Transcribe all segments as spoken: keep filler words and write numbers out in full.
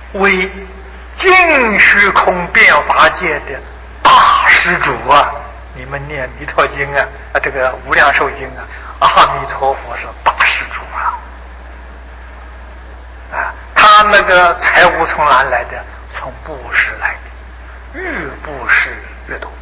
为净虚空变法界的大施主啊！你们念弥陀经啊，啊这个无量寿经啊，阿弥陀佛是大施主啊！啊，他那个财物从哪来的？从布施来的，越布施越多。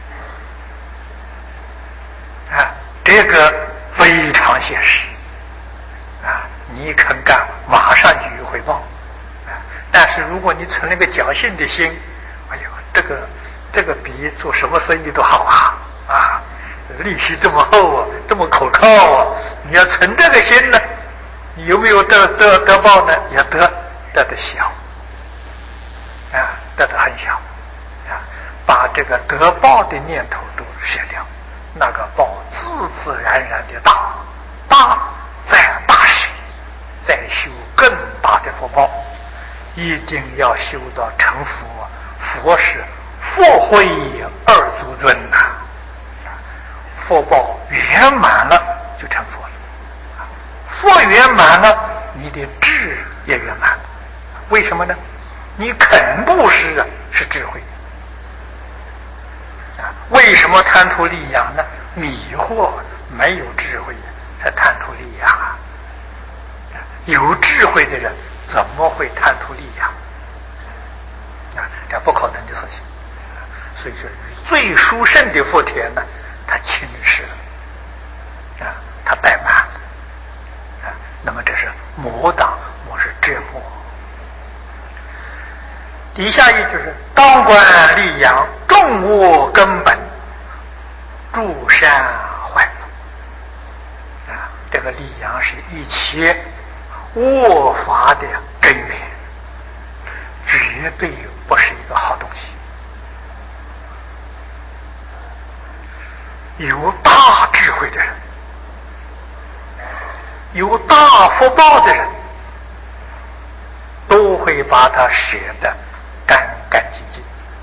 啊，这个非常现实。啊，你肯干，马上就有回报。啊，但是如果你存了个侥幸的心，哎呦，这个这个比做什么生意都好啊！啊，利息这么厚啊，这么可靠啊！你要存这个心呢，你有没有得得得报呢？也得得的小，啊，得的很小，啊，把这个得报的念头都舍掉，那个报自自然然的大，大再大些，再修更大的福报，一定要修到成佛。佛是佛慧二足尊呐、啊，佛报圆满了就成佛了，佛圆满了，你的智也圆满了。为什么呢？你肯布施啊，是智慧啊。为什么贪图利养呢？迷惑，没有智慧才贪图利养啊。有智慧的人怎么会贪图利养啊？这不可能的事情。所以说，最殊胜的福田呢，它轻视了啊，它怠慢了啊。那么这是魔党，我是折磨。底下一句是当观利养，众恶根本，诸善坏啊。这个利养是一切恶法的根源，绝对不是一个好东西。有大智慧的人，有大福报的人，都会把它舍得干干净净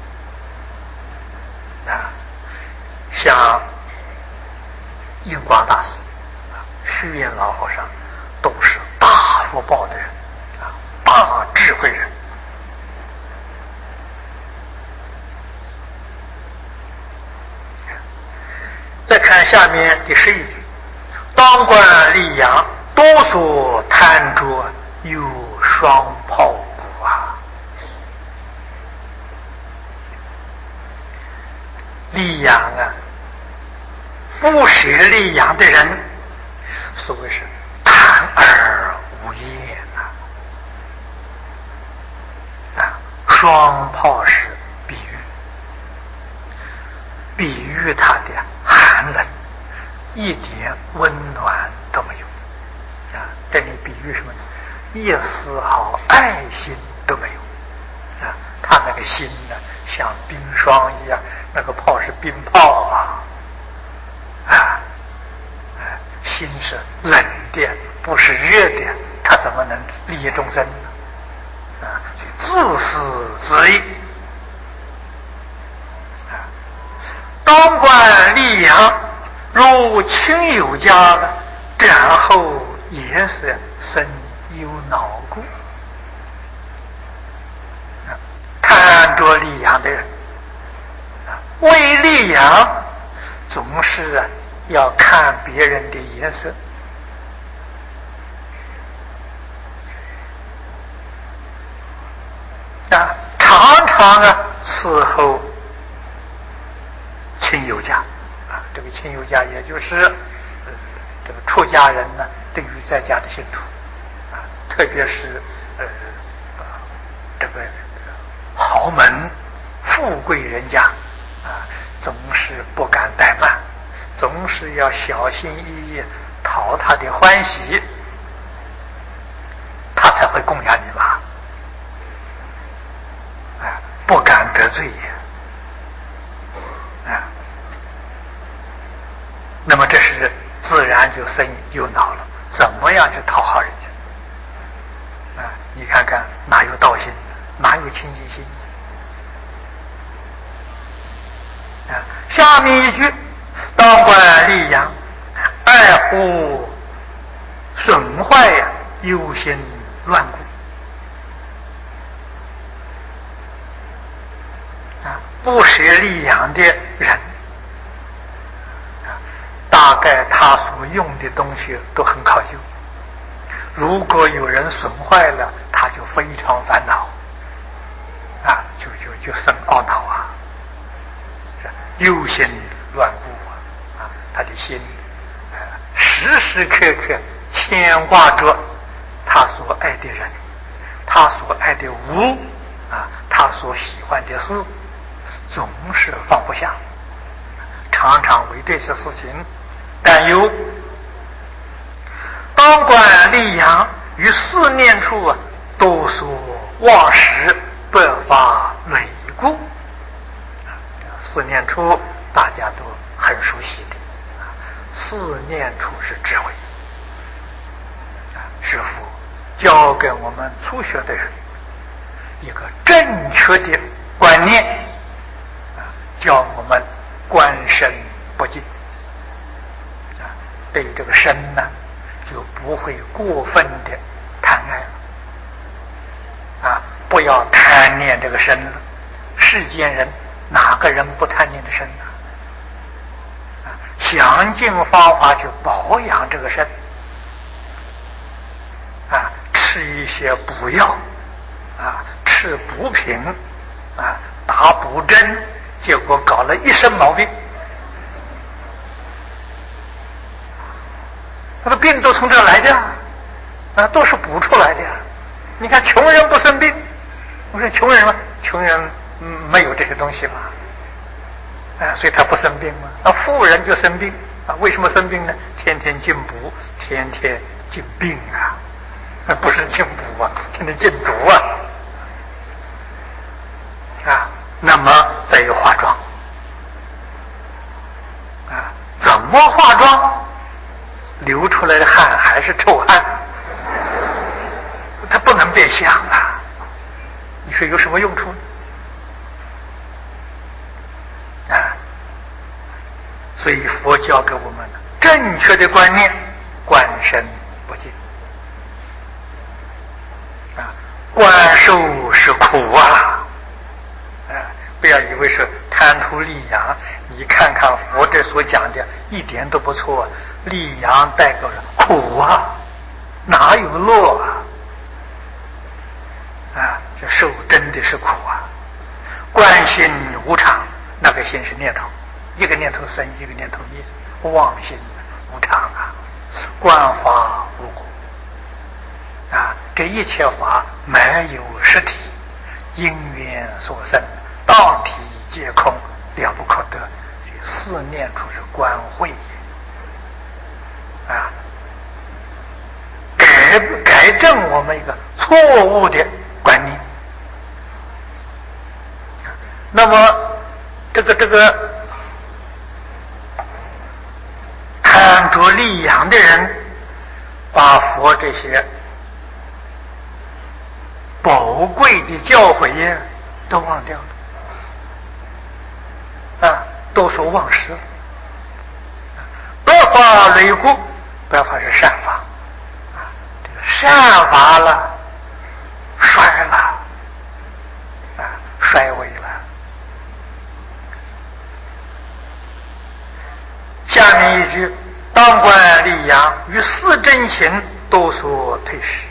啊。像印光大师、虚云老和尚，都是大福报的人啊，大智慧人。再看下面第十一句，当观利养，多所贪着，有双泡骨啊。利养啊，不舍利养的人，所谓是贪而无厌啊。啊，双泡是比喻，比喻它的寒冷，一点温暖都没有啊！这里比喻什么呢？一丝毫爱心都没有啊！他那个心呢，像冰霜一样，那个泡是冰泡啊啊！啊，心是冷的，不是热的，他怎么能利益众生呢？啊，所以自私自利。当观利养，如亲友家的，然后也是生有恼故。贪着利养的人，为利养总是啊要看别人的颜色啊，常常啊伺候亲友家啊，这个亲友家也就是、呃、这个出家人呢，对于在家的信徒啊，特别是呃呃这个豪门富贵人家啊，总是不敢怠慢，总是要小心翼翼讨他的欢喜，他才会供养你嘛，啊，不敢得罪啊。那么这是自然就生有恼了，怎么样去讨好人家啊？你看看哪有道心，哪有清净心啊？下面一句，当观利养，爱护损坏呀，忧心乱故不舍利养的人，大概他所用的东西都很考究。如果有人损坏了，他就非常烦恼，啊，就就就生懊恼啊，忧心乱顾啊，啊，他的心，呃，时时刻刻牵挂着他所爱的人，他所爱的物，啊，他所喜欢的事，总是放不下，常常为这些事情担忧。当观利养于四念处啊，都所忘失，不发累故。四念处大家都很熟悉的，四念处是智慧。师父教给我们初学的人一个正确的观念，叫我们观身不净，对这个身呢就不会过分的贪爱了啊！不要贪念这个身了。世间人哪个人不贪念的身呢？啊，想尽方法去保养这个身啊，吃一些补药啊，吃补品啊，打补针，结果搞了一身毛病。那个病都从这儿来的啊，都是补出来的。你看穷人不生病，我说穷人嘛，穷人嗯没有这些东西嘛，啊，所以他不生病嘛。啊，富人就生病啊，为什么生病呢？天天进补，天天进病啊，那不是进补啊，天天进毒啊。啊，那么再有化妆啊，怎么化妆？流出来的汗还是臭汗，它不能变香啊！你说有什么用处呢？啊，所以佛教给我们正确的观念，观身不净啊，观受是苦啊！啊，不要以为是贪图利养，你看看佛这所讲的一点都不错。利养带给人苦啊，哪有乐啊？啊，这受真的是苦啊！观心无常，那个心是念头，一个念头生，一个念头灭，妄心无常啊！观法无果啊，这一切法没有实体，因缘所生，当体皆空，了不可得。四念处是观慧啊，改改正我们一个错误的观念。那么这个这个贪着利养的人，把佛这些宝贵的教诲都忘掉了啊，都说忘失了。不法累故，不法是善法啊，这个善法了，衰了啊，衰微了。下面一句，当观利养于四正勤都所退失。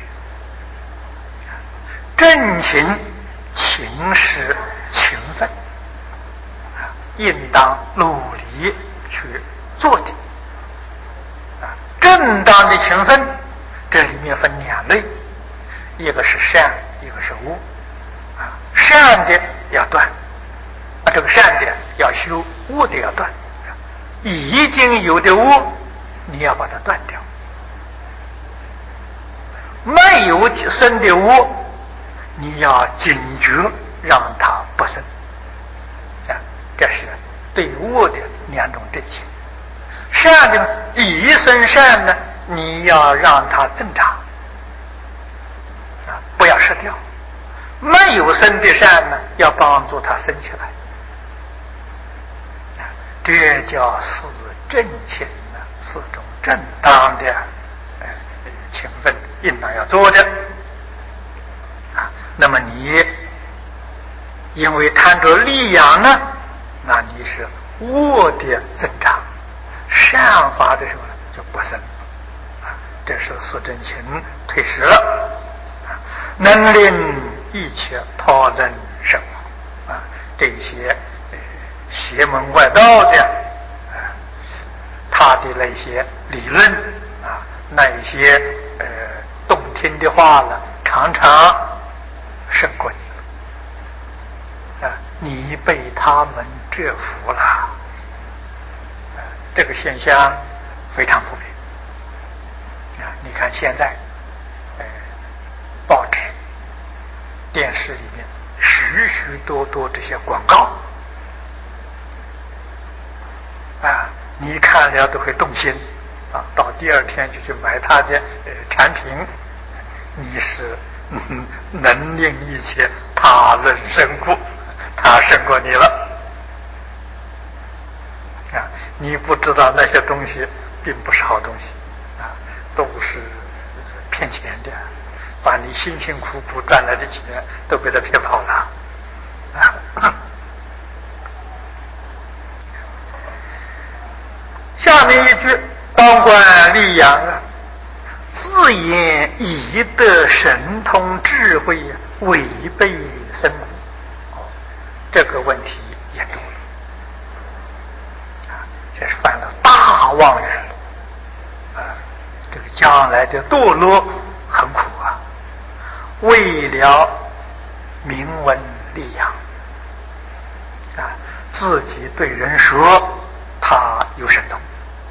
正勤，勤是勤奋啊，应当努力去做的啊。正当的勤奋，这里面分两类，一个是善，一个是恶啊。善的要断啊，这个善的要修，恶的要断。已经有的恶，你要把它断掉；没有生的恶，你要警觉，让它不生。啊，这是对恶的两种正气。善的已生善呢，你要让它增长，啊，不要失掉；没有生的善呢，要帮助它生起来。这叫四正勤呢，四种正当的呃勤奋应当要做的啊。那么你因为贪着利养呢，那你是恶的增长，善法的时候呢就不生啊。这是四正勤退失了啊，能令一切他人生啊，这些呃邪门外道的啊，他的那些理论啊，那一些呃动听的话呢，常常胜过你啊，你被他们折服了啊，这个现象非常普遍啊。你看现在呃报纸电视里面许许多多这些广告啊，你看了都会动心啊，到第二天就去买他的呃产品。你是、嗯、能令一切他人胜过，他胜过你了啊！你不知道那些东西并不是好东西啊，都是骗钱的，把你辛辛苦苦赚来的钱都被他骗跑了啊！下面一句，当观利养啊，自言以得神通智慧违背生故，哦，这个问题也多了啊，这是犯了大妄语啊，这个将来的堕落很苦啊。为了名闻利养啊，自己对人说他有神通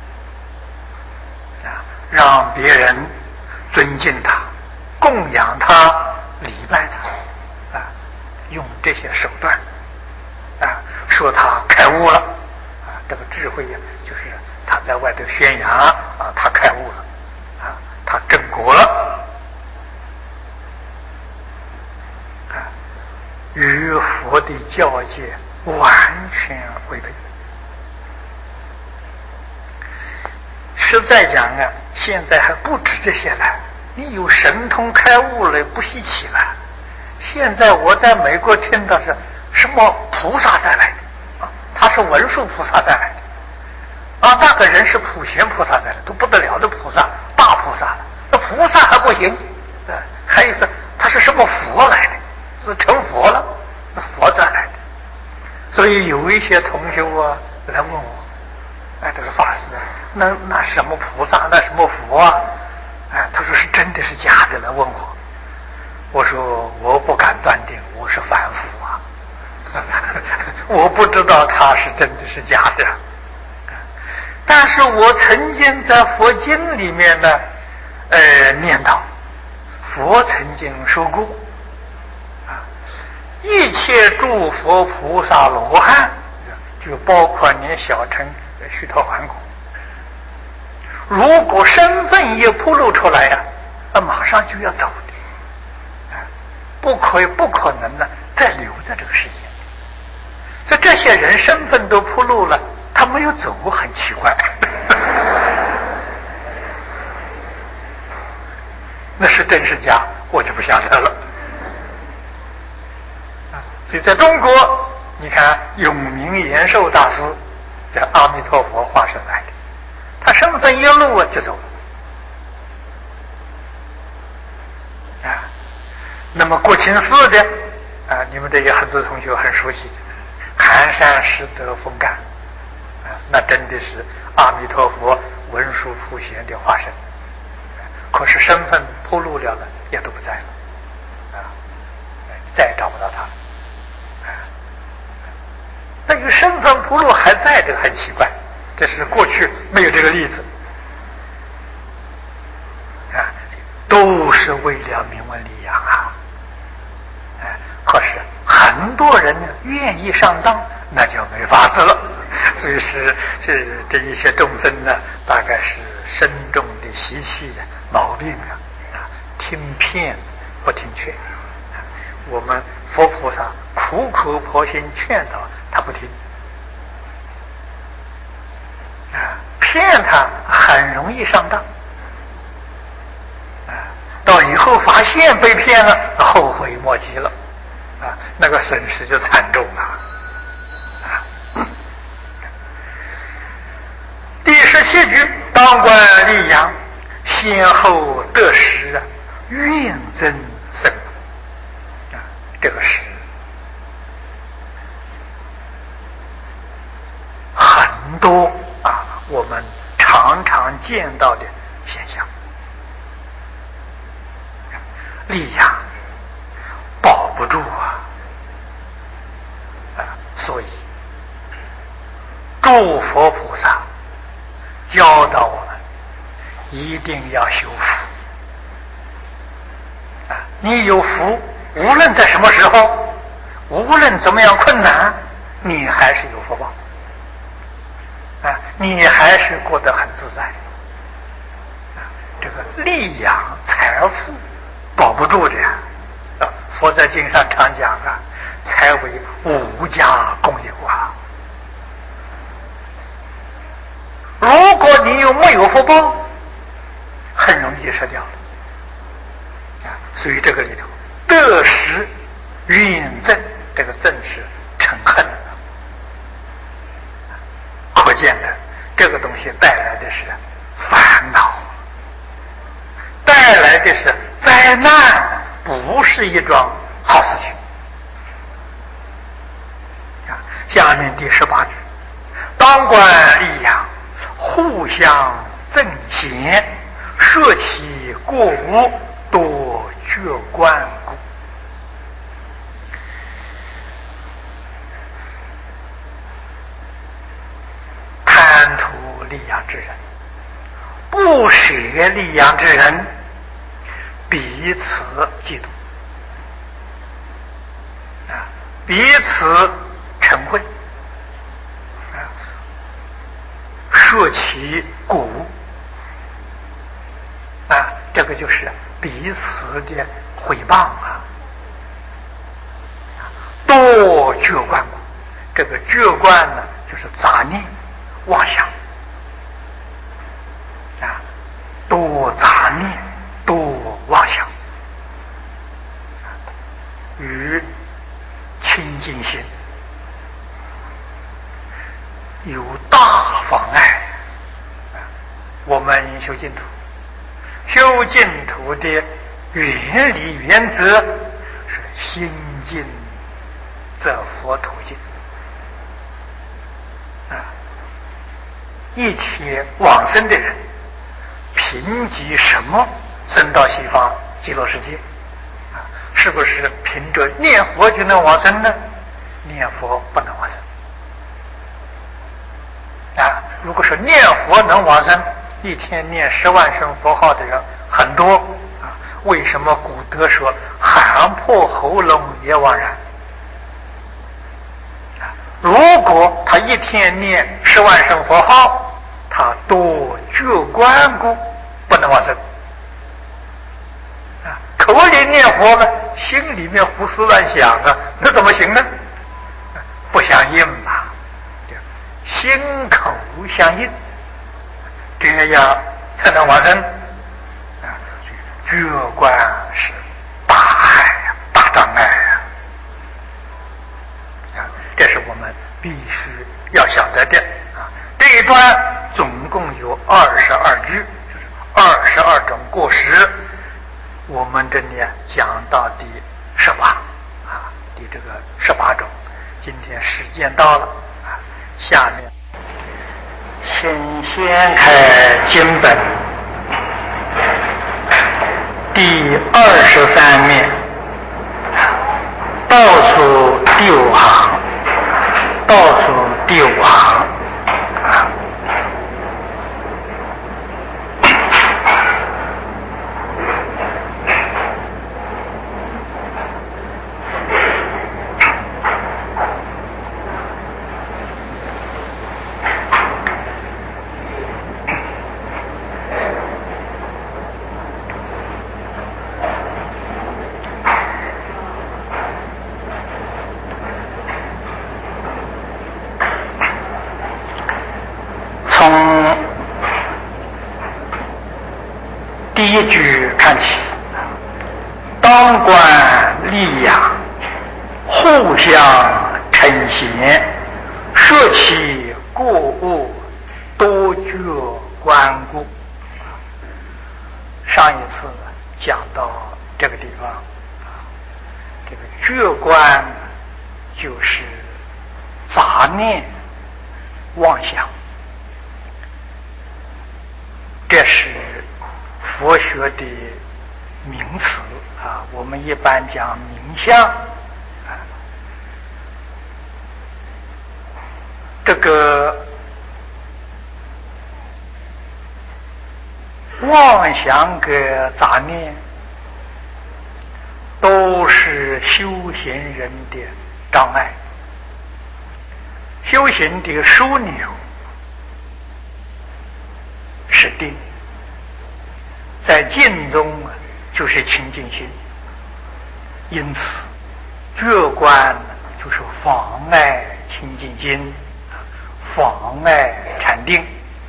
啊，让别人尊敬他、供养他、礼拜他啊，用这些手段啊，说他开悟了啊，这个智慧呀，就是他在外头宣扬啊，他开悟了啊，他正果了啊，与佛的教诫完全违背。实在讲啊，现在还不止这些了，你有神通开悟了不稀奇了。现在我在美国听到是什么菩萨再来的啊，他是文殊菩萨再来的啊，那个人是普贤菩萨再来的，都不得了的菩萨，大菩萨了。那菩萨还不行，啊，还有一个他是什么佛来的，是成佛了，那佛再来的。所以有一些同学啊来问我，哎，这个法师，那那什么菩萨，那什么佛啊？哎，他说是真的是假的来问我。我说我不敢断定，我是凡夫啊，我不知道他是真的是假的。但是我曾经在佛经里面呢，呃，念到佛曾经说过啊，一切诸佛菩萨罗汉，就包括你小乘须陀洹果，如果身份一暴露出来呀、啊，马上就要走的，啊，不可以不可能呢再留在这个世界。所以这些人身份都暴露了，他没有走，很奇怪。那是真是假，我就不晓得了。啊，所以在中国，你看永明延寿大师，这阿弥陀佛化身来的，他身份一露啊就走了。啊，那么国清寺的啊，你们这有很多同学很熟悉的寒山拾得风干啊，那真的是阿弥陀佛文殊普贤的化身。可是身份暴露了了，也都不在了啊，再也找不到他啊。那个身份暴露还在，这个很奇怪，这是过去没有这个例子啊，都是为了名闻利养啊。啊，可是很多人呢愿意上当，那就没法子了。所以是是这一些众生呢，大概是深重的习气毛病啊，啊，听骗不听劝啊。我们佛菩萨苦口婆心劝导他不听啊，骗他很容易上当啊，到以后发现被骗了，后悔莫及了啊，那个损失就惨重了。啊，第十七句，当官立养，先后得失，愿增生。啊，这个是很多啊，我们常常见到的现象。力养保不住啊，啊，所以诸佛菩萨教导我们一定要修福啊！你有福，无论在什么时候，无论怎么样困难，你还是有福报啊，你还是过得很自在啊。这个力养财富保不住的呀！啊，佛在经上常讲啊，财为无家共有啊。如果你又没有福报，很容易失掉了啊。所以这个里头，得失怨憎，这个憎是嗔恨，可见的这个东西带来的是烦恼，带来的是灾难，不是一桩好事情啊。下面第十八句，当官立养，互相赠贤，舍其过恶，多绝观故。贪图利养之人，不舍利养之人，彼此嫉妒啊，彼此嗔恚啊，舍其过恶啊，这个就是彼此的毁谤啊。多觉观故，这个觉观呢，就是杂念妄想啊，多杂念多妄想，与清净心有大妨碍。我们修净土，修净土的原理原则是心净则佛土净啊。一切往生的人，凭藉什么生到西方极乐世界啊？是不是凭着念佛就能往生呢？念佛不能往生啊！如果说念佛能往生，一天念十万声佛号的人很多啊。为什么古德说喊破喉咙也枉然？如果他一天念十万声佛号，他多觉观故，不能往生啊。口里念佛呢，心里面胡思乱想啊，那怎么行呢？不相应嘛，心口相应，这样才能往生啊。觉观是大害大障碍啊，这是我们必须要晓得的啊。这一段总共有二十二句，就是二十二种过失。我们这里讲到第十八啊，第这个十八种。今天时间到了啊，下面先掀开经本第二十三面，倒数第五行，倒数第五行啊。第一句看起，当官立养， 互相称贤，舍弃过恶，多觉观顾。上一次讲到这个地方，这个觉观就是杂念妄想，这是佛学的名词啊，我们一般讲名相啊。这个妄想跟杂念都是修行人的障碍，修行的枢纽是定，在静中就是清净心，因此觉观就是妨碍清净心，妨碍禅定。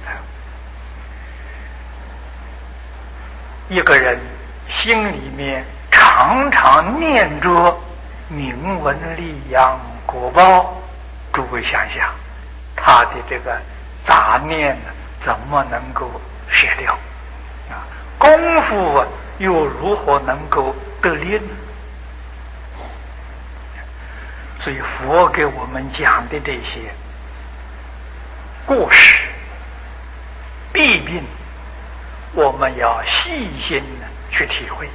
一个人心里面常常念着名闻利养果报，诸位想想他的这个杂念怎么能够舍掉啊？功夫又如何能够得力呢？所以佛给我们讲的这些故事弊病，我们要细心的去体会，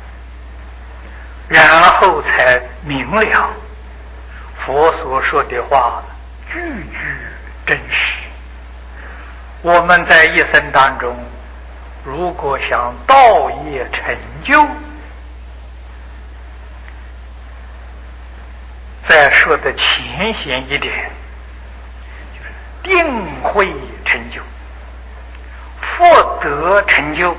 然后才明了佛所说的话句句真实。我们在一生当中，如果想道业成就，再说的浅显一点，就是定慧成就，福德成就，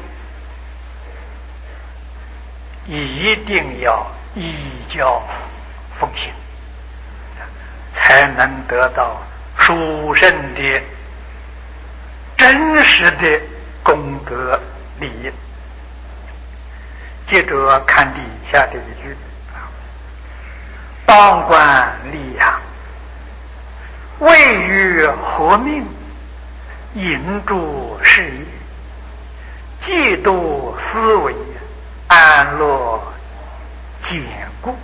一定要依教奉行，才能得到殊胜的真实的功德利益。接着看底下的一句，当观利养，位于何命，引助事业，嫉妒思维，安乐坚固。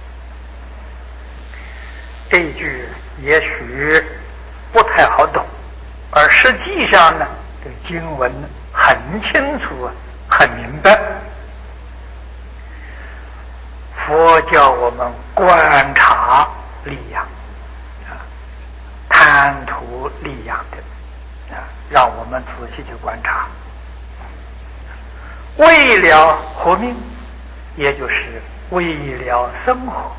这一句也许不太好懂，而实际上呢，这个经文很清楚很明白。佛叫我们观察利养啊，贪图利养的啊，让我们仔细去观察。为了活命，也就是为了生活，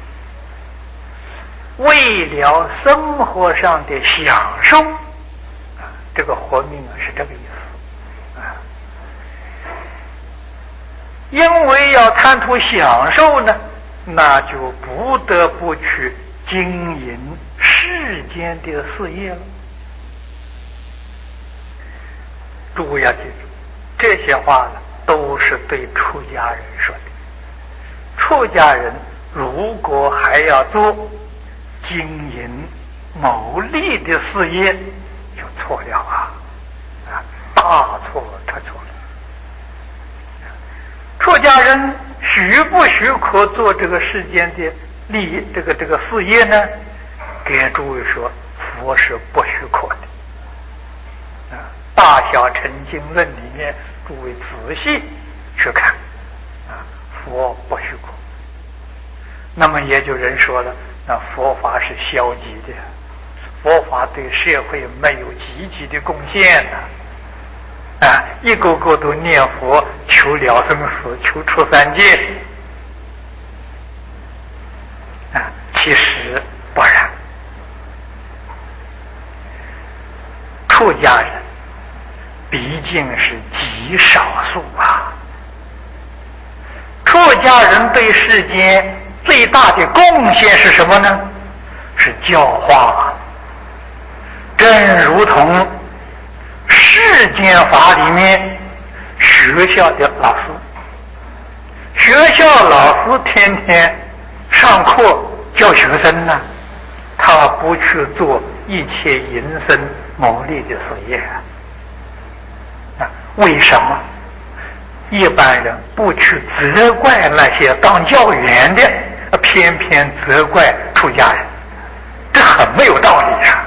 为了生活上的享受啊，这个活命啊是这个意思啊。因为要贪图享受呢，那就不得不去经营世间的事业了。诸位要记住，这些话呢都是对出家人说的。出家人如果还要做经营牟利的事业，就错了啊！啊，大错特错了。出家人许不许可做这个世间的利益，这个这个事业呢？给诸位说，佛是不许可的。啊，《大小乘经论》里面，诸位仔细去看，啊，佛不许可。那么也就人说了，那佛法是消极的，佛法对社会没有积极的贡献呢。啊，一个个都念佛求了生死，求出三界啊，其实不然。出家人毕竟是极少数啊。出家人对世间最大的贡献是什么呢？是教化。正如同世间法里面学校的老师，学校老师天天上课教学生呢，他不去做一切营生牟利的事业啊？为什么？一般人不去责怪那些当教员的，偏偏责怪出家人，这很没有道理啊！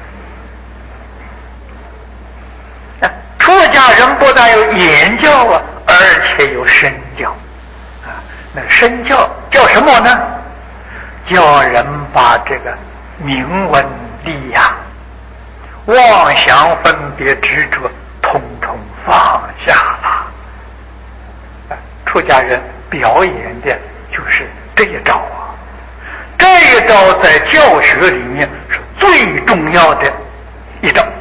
出家人不但有言教啊，而且有身教啊。那身教叫什么呢？叫人把这个名闻利养、妄想分别执着，统统放下了。出家人表演的就是这一招啊！这一招在教学里面是最重要的一招。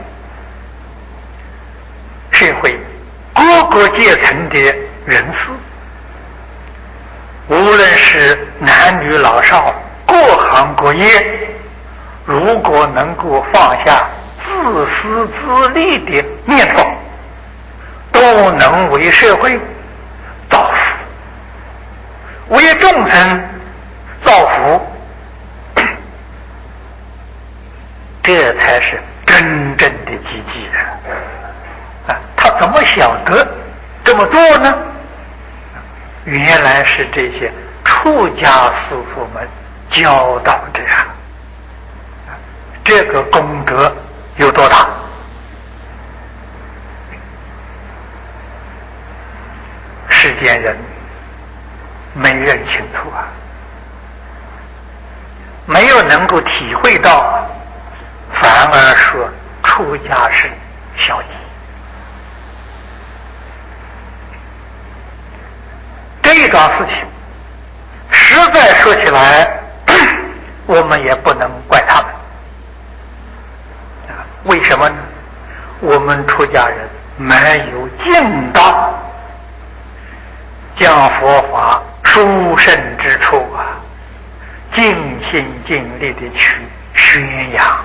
社会各个阶层的人士，无论是男女老少、各行各业，如果能够放下自私自利的念头，都能为社会造福，为众生造福，这才是真正的积极人啊！他怎么晓得这么做呢？原来是这些出家师父们教导的呀。这个功德有多大？世间人没人清楚啊，没有能够体会到，反而说出家是小义。这一桩事情实在说起来，我们也不能怪他们。为什么呢？我们出家人没有尽到将佛法殊胜之处啊，尽心尽力的去宣扬，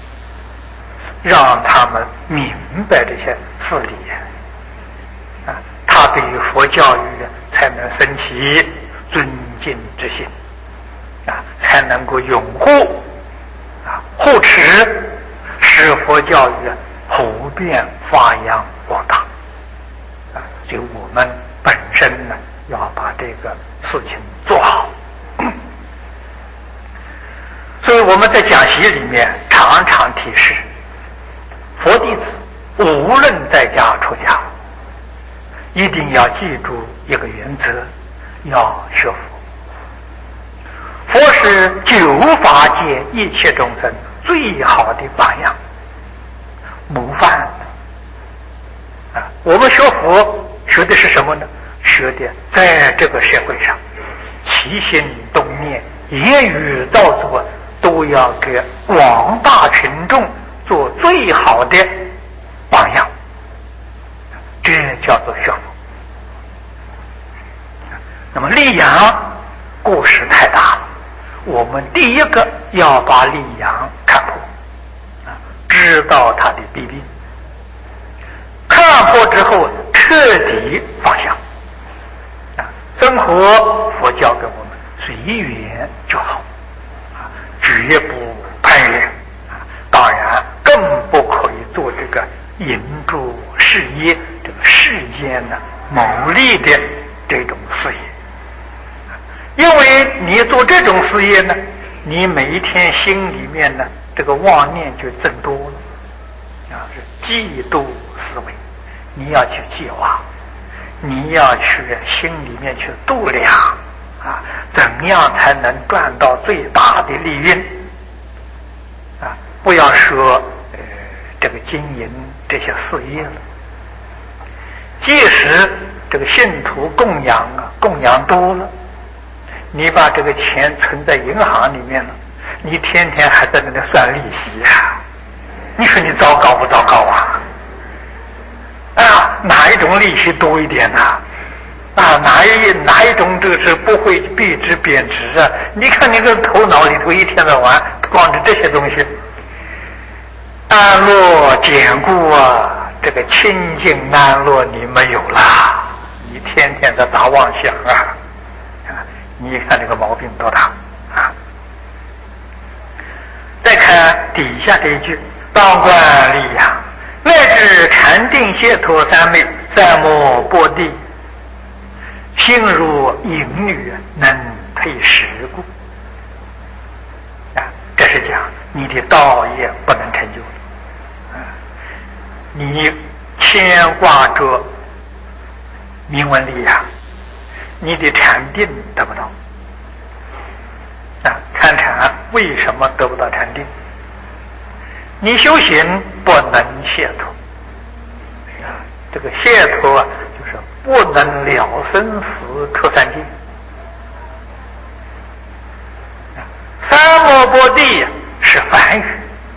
让他们明白这些事理啊，他对于佛教育才能升起尊敬之心啊，才能够拥护啊护持，使佛教育普遍发扬光大啊。所以我们本身呢，要把这个事情做好。所以我们在讲习里面常常提示佛弟子，无论在家出家，一定要记住一个原则，要学佛。佛是九法界一切众生最好的榜样模范啊！我们学佛学的是什么呢？学的在这个社会上起心动念、言语造作，都要给广大群众做最好的榜样，这叫做学佛。那么利养故事太大了，我们第一个要把利养看破啊，知道它的弊病，看破之后彻底放下啊。生活佛教给我们随缘就好啊，绝不攀缘啊。当然更不可以做这个营助事业、这个世间的牟利的这种事业。因为你做这种事业呢，你每一天心里面呢，这个妄念就增多了啊，是嫉妒思维。你要去计划，你要去心里面去度量啊，怎样才能赚到最大的利润啊？不要说呃这个经营这些事业了，即使这个信徒供养啊，供养多了。你把这个钱存在银行里面了，你天天还在那里算利息呀、啊？你说你糟糕不糟糕啊？啊，哪一种利息多一点呢、啊？啊，哪一哪一种这个是不会币值贬值啊？你看你这头脑里头一天到晚光着这些东西，安乐坚固啊，这个清净安乐你没有啦，你天天在打妄想啊。你看这个毛病多大啊！ 底下这一句当观利养，乃至禅定解脱三昧，三摩波地，心如淫女，能退十故。啊，这是讲你的道业不能成就的，啊，你牵挂着名闻利养，你的禅定得不到。啊，参禅为什么得不到禅定？你修行不能解脱，啊，这个解脱啊，就是不能了生死出三界。三摩波地是梵语，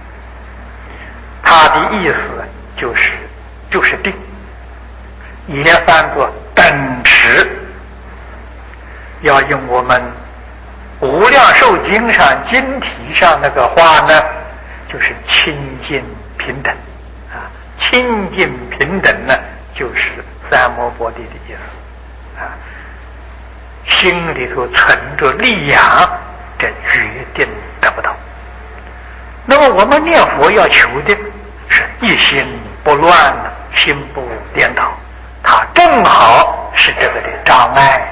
它的意思就是就是定，也翻作等持。要用我们无量寿经上经题上那个话呢，就是清净平等啊，清净平等呢，就是三摩波地的意思啊。心里头存着力养，这决定得不到。那么我们念佛要求的是一心不乱，心不颠倒，它正好是这个的障碍。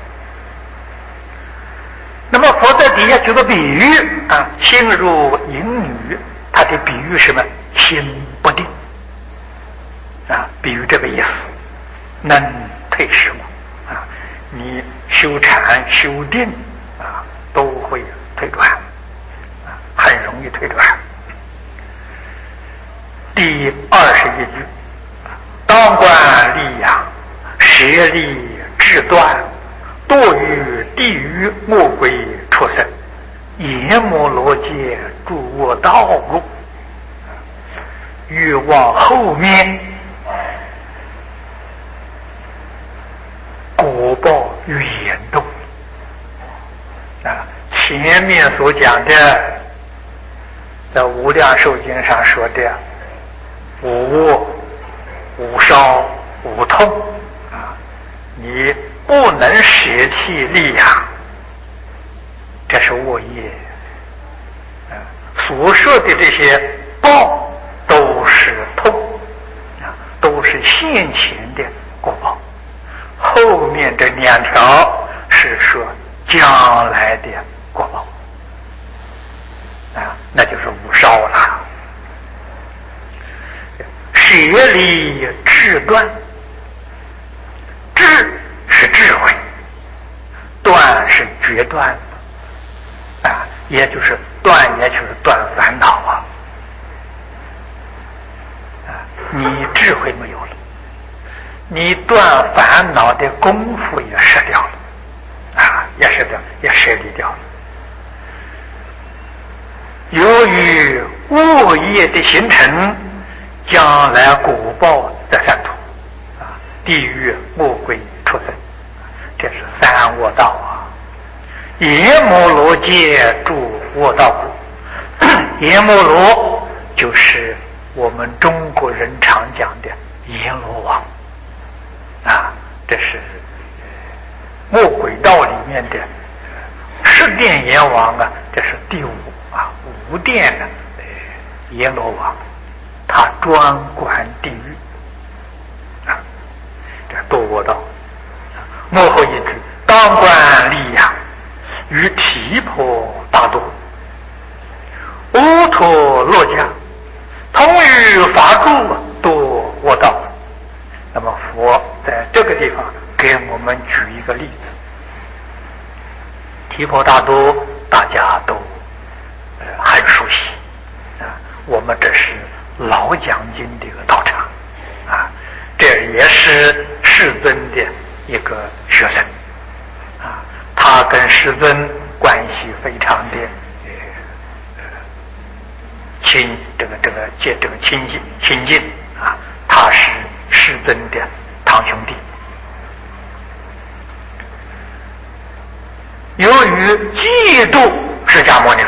那么佛在底下举个比喻啊，心如淫女，它的比喻什么？心不定啊，比喻这个意思，能退失故啊，你修禅修定啊，都会退转啊，很容易退转。第二十一句，当观利养，舍利智断，堕于地狱魔鬼畜生，阎摩罗界诸恶道路，欲往后面果报严重啊！前面所讲的在无量寿经上说的无恶无烧无痛啊，你不能舍弃利养，这是恶业啊。所说的这些报都是痛啊，都是现前的果报。后面这两条是说将来的果报啊，那就是无烧了。舍利智断，智是智慧，断是决断啊，也就是断，也就是断烦恼啊。啊，你智慧没有了，你断烦恼的功夫也失掉了啊，也失掉，也舍离掉了。由于恶业的形成，将来果报在三途啊，地狱魔鬼畜生，这是三恶道啊。阎摩罗界诸恶道故，阎摩罗就是我们中国人常讲的阎罗王啊，这是魔鬼道里面的十殿阎王啊，这是第五啊，五殿的阎罗王，他专管地狱啊，这多恶道。幕后一句，当观利养，与提婆达多、乌陀罗迦同于法住，多恶道。那么佛在这个地方给我们举一个例子，提婆达多大家都呃很熟悉啊，我们这是老讲经的一个道场啊，这也是世尊的一个学生啊，他跟世尊关系非常的呃亲，这个这个借这个亲近亲近啊，他是世尊的堂兄弟。由于嫉妒释迦牟尼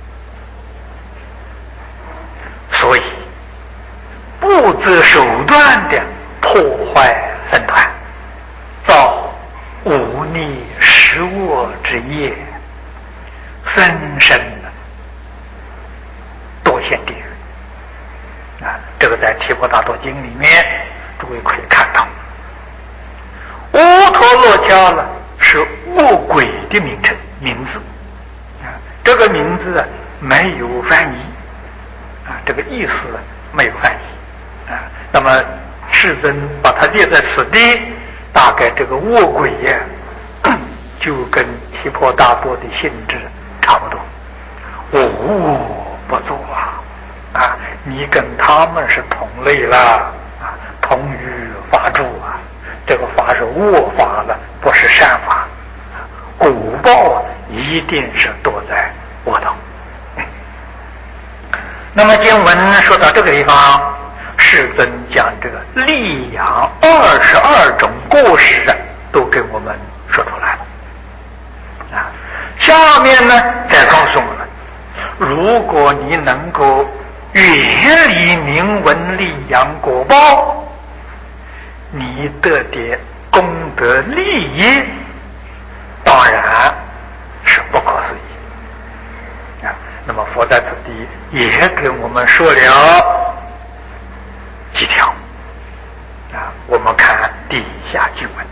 佛，所以不择手段的破坏僧团，造忤逆十恶之业，深深的堕在《提婆达多经》里面，诸位可以看到，乌陀罗迦呢是恶鬼的名称名字啊，这个名字啊没有翻译啊，这个意思没有翻译啊。那么世尊把它列在此地，大概这个恶鬼呀、啊，就跟提婆达多的性质差不多。我无不作啊啊，你跟他们是同类了啊，同于法住啊。这个法是恶法了，不是善法，果报啊一定是躲在恶道。那么经文说到这个地方，世尊将这个利养二十二种过失啊，都给我们说出来了啊。下面呢，再告诉我们，如果你能够远离名闻利养果报，你得的功德利益，当然是不可思议啊。那么佛在此地也给我们说了几条啊，我们看底下经文。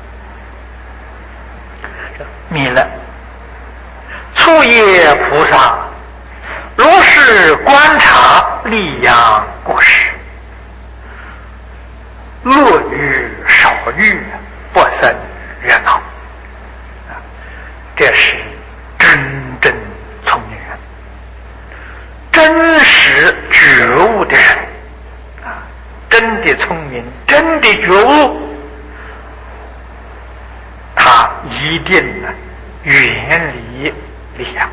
弥勒初夜菩萨如是观察利养过失，乐欲少欲，不生热闹啊，这是真正聪明人，真实觉悟的人啊，真的聪明，真的觉悟，他一定呢远离利养。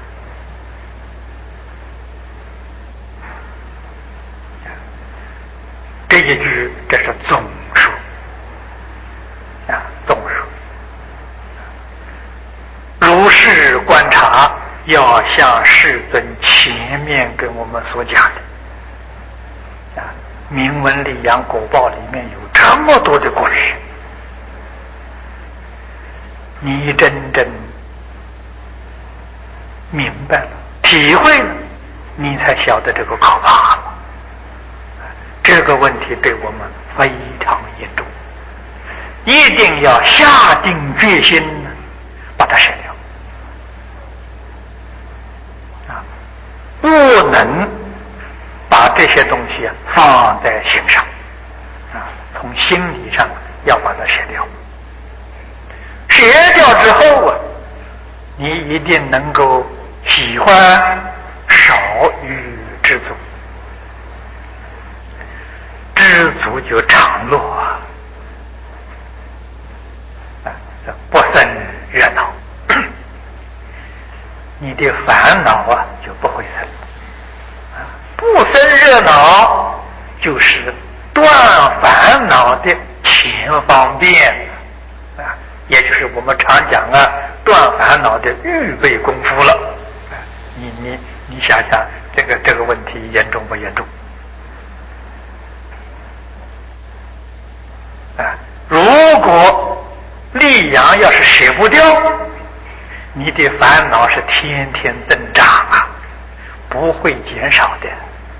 这一句这是总数啊，总数。如是观察，要像世尊前面跟我们所讲的啊，名闻利养果报里面有这么多的果实，你真正明白了、体会了，你才晓得这个可怕了。这个问题对我们非常严重，一定要下定决心把它舍掉啊！不能把这些东西放在心上啊，从心理上要把它舍掉。舍掉之后啊，你一定能够喜欢少欲知足。知足就常乐啊，不生热闹，你的烦恼啊就不会生。不生热闹就是断烦恼的前方便啊，也就是我们常讲啊，断烦恼的预备功夫了。你你你想想，这个这个问题严重不严重？啊，如果利养要是舍不掉，你的烦恼是天天增长啊，不会减少的。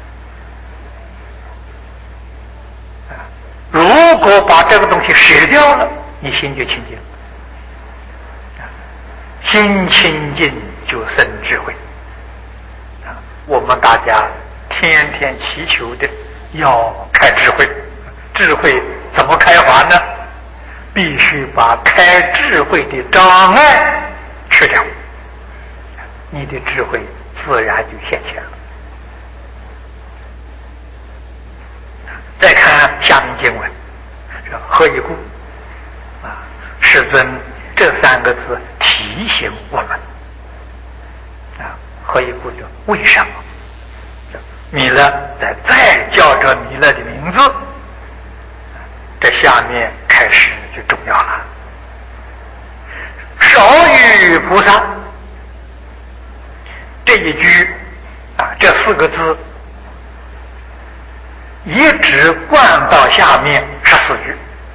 啊，如果把这个东西舍掉了，你心就清净了。啊，心清净就生智慧。啊，我们大家天天祈求的要开智慧，智慧怎么开发呢？必须把开智慧的障碍去掉，你的智慧自然就现前了。再看下面经文，何以故？啊，世尊这三个字提醒我们啊，何以故就为什么？弥勒再再叫这弥勒的名字，这下面开始就重要了。少欲菩萨这一句啊，这四个字一直贯到下面十四句。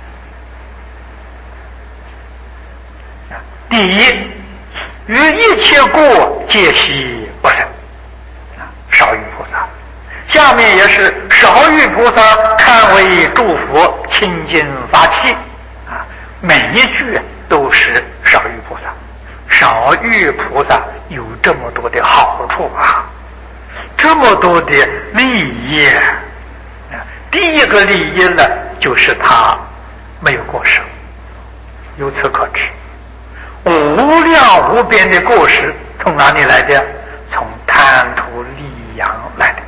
第一，于一切过皆悉不生啊，少欲菩萨。下面也是少欲菩萨堪为诸佛清净法器啊，每一句都是少欲菩萨。少欲菩萨有这么多的好处啊，这么多的利益。第一个利益呢，就是他没有过失。由此可知，无量无边的过失从哪里来的？从贪图利养来的。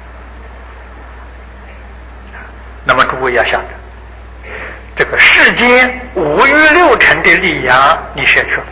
那么诸位要晓得，这个世间五欲六尘的利养你学去了，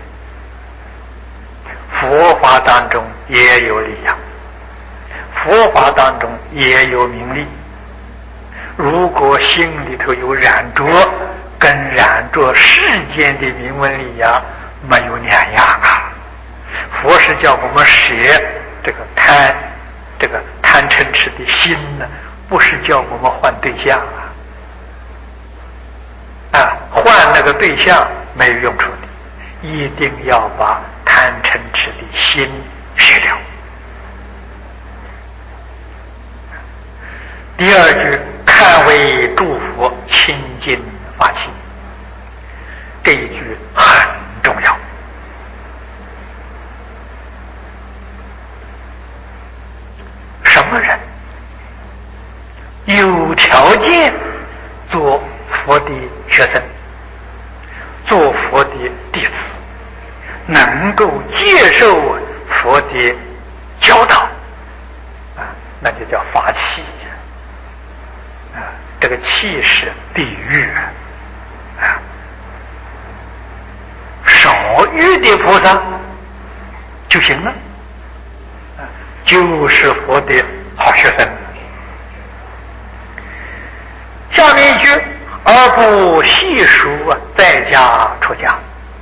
佛法当中也有利养，佛法当中也有名利。如果心里头有染着，跟染着世间的名闻利养没有两样啊。佛是叫我们舍这个贪这个贪嗔痴的心呢，不是叫我们换对象啊。啊，换那个对象没有用处的，一定要把贪嗔痴的心舍掉。第二句，堪为诸佛清净法器，这一句很重要。什么人有条件做佛的学生，做佛的弟子，能够接受佛的教导啊，那就叫法器啊。这个器是比喻啊，少欲的菩萨就行了，啊，就是佛的好学生。下面一句，而不细数在家出家。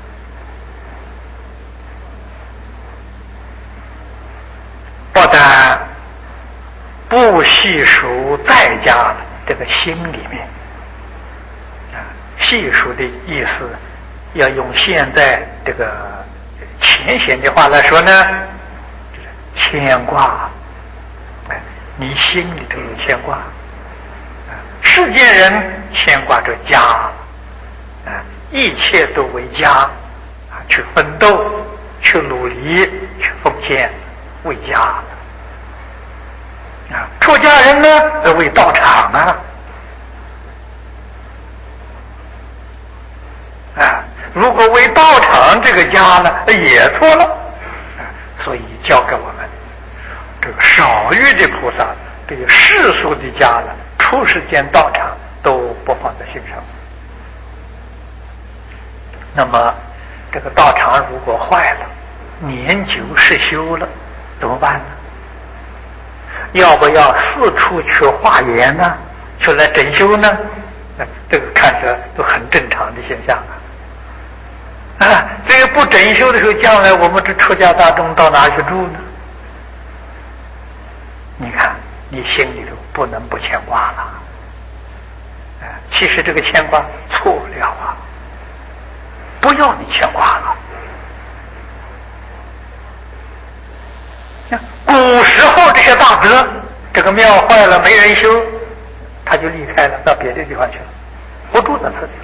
不但不细数在家这个心里面啊，细数的意思要用现在这个浅显的话来说呢，牵挂，你心里头有牵挂。世间人牵挂着家，啊，一切都为家，啊，去奋斗，去努力，去奉献，为家。啊，出家人呢，为道场啊，啊，如果为道场这个家呢，也错了。啊，所以教给我们，这个少欲的菩萨对于世俗的家呢，出世间道场都不放在心上。那么这个道场如果坏了，年久失修了，怎么办呢？要不要四处去化缘呢？去来整修呢？这个看着都很正常的现象啊！啊，这个不整修的时候，将来我们这出家大众到哪去住呢？你看，你心里头不能不牵挂了。啊，其实这个牵挂错了啊！不要你牵挂了。古时候这些大德，这个庙坏了没人修，他就离开了，到别的地方去了，不住在这里。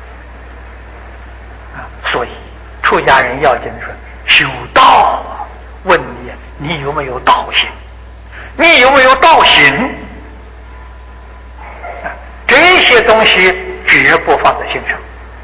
啊，所以出家人要紧说修道啊，问你你有没有道行？你有没有道行？啊，这些东西绝不放在心上。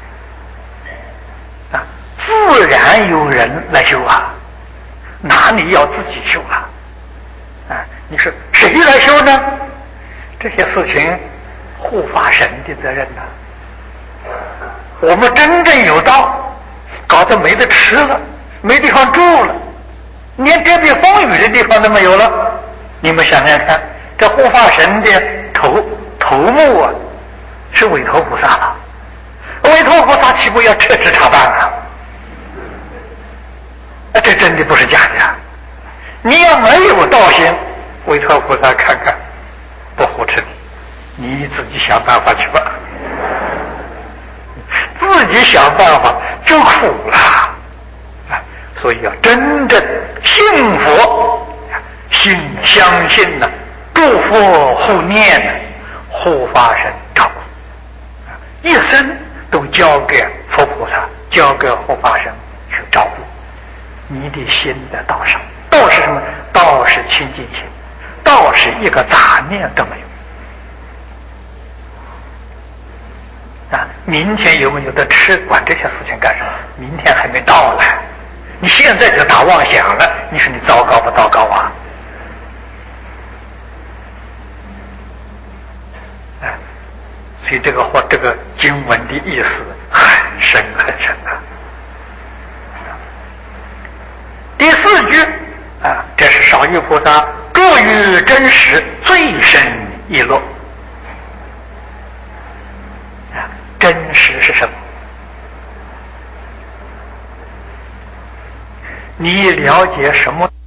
啊，自然有人来修啊。哪里要自己修啊？啊，你说谁来修呢？这些事情护法神的责任呢、啊。我们真正有道，搞得没得吃了，没地方住了，连遮蔽风雨的地方都没有了。你们想想看，这护法神的头头目啊，是韦陀菩萨了。韦陀菩萨岂不要彻知查办啊？这真的不是假的。你要没有道行，韦陀菩萨看看不扶持你，你自己想办法去吧。自己想办法就苦了啊！所以要真正信佛，信相信呢、啊，诸护佛护念，护法神照顾，一生都交给佛菩萨，交给护法神去照顾。你的心的道上，道是什么？道是清净心，道是一个杂念都没有啊！明天有没有得吃？管这些事情干什么？明天还没到呢，你现在就打妄想了，你说你糟糕不糟糕啊？啊！所以这个话，这个经文的意思很深很深啊。第四句啊，这是少玉菩萨著于真实最深一落啊。真实是什么？你了解什么？